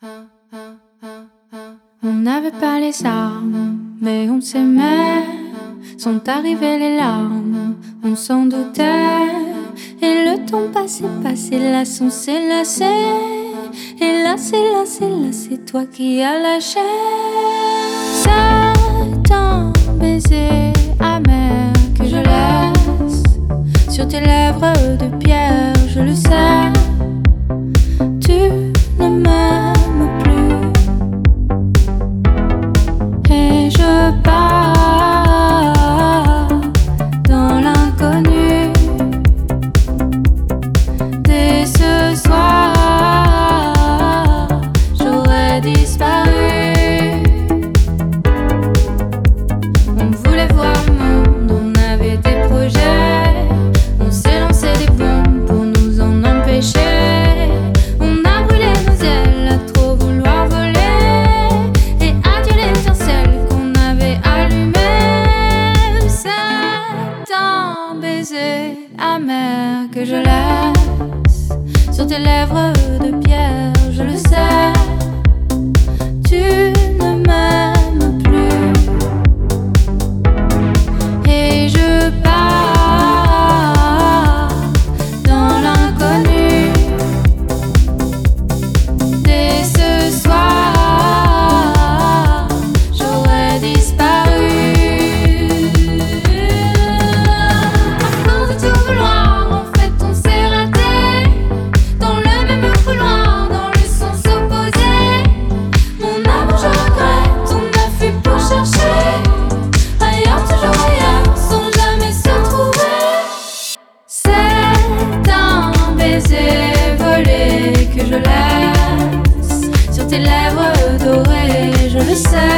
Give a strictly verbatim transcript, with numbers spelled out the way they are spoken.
On n'avait pas les armes, mais on s'aimait. Sont arrivées les larmes, on s'en doutait. Et le temps passé, passé, là, on s'est lassé. Et là, c'est là, c'est là, c'est toi qui as lâché. C'est un baiser amer que je laisse sur tes lèvres de pierre, je le sais. Tu ne m'aimes plus. Et je pars dans l'inconnu. Dès ce soir, j'aurais disparu. On voulait voir le monde, on avait des projets. On s'est lancé des bombes pour nous en empêcher. On a brûlé nos ailes à trop vouloir voler. Et adieu l'étincelle qu'on avait allumée. C'est un baiser amer que je laisse sur tes lèvres de pierre, je le sais. Tu ne m'aimes plus. Et je pars dans l'inconnu. Dès ce soir, j'aurais disparu. À force de tout vouloir, en fait on s'est raté. Dans le même couloir, dans le sens opposé. Mon amour je regrette, on a fui pour chercher. Ailleurs, toujours ailleurs, sans jamais se trouver. C'est un baiser volé que je laisse sur tes lèvres dorées, je le sais.